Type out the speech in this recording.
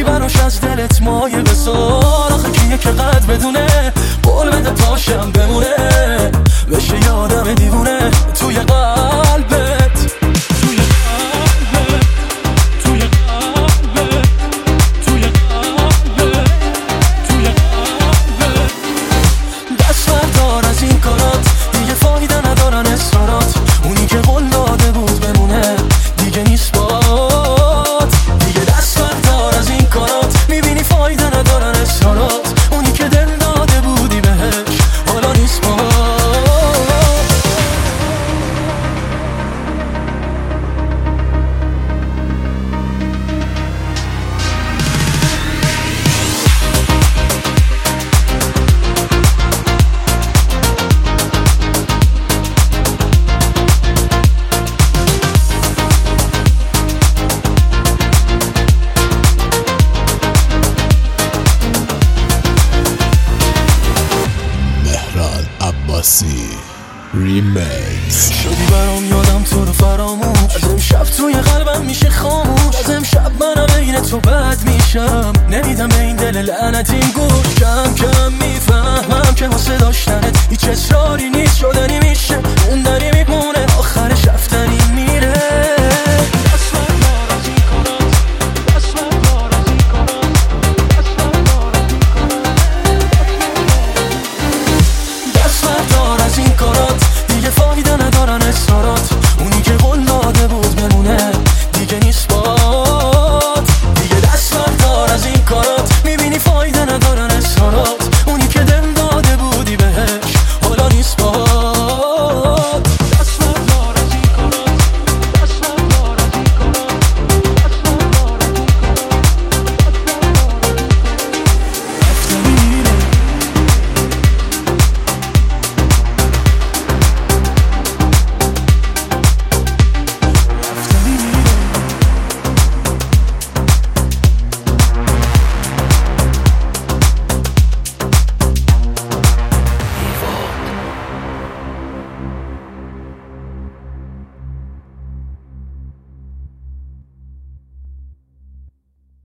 براش از دلت مایه بسار. آخه کیه که قد بدونه قول بده پاشم بمونه، بشه یادم دیوونه توی قلبت. ریمیکس. شدی برام یادم تو رو فراموش، از امشب توی قلبم میشه خاموش. از امشب منم بین تو بد میشم، نمیدم به این دل لعنتیم گوش. کم کم میفهمم که واسه داشتنت هیچ اصراری نیست، شدنی میشه موندنی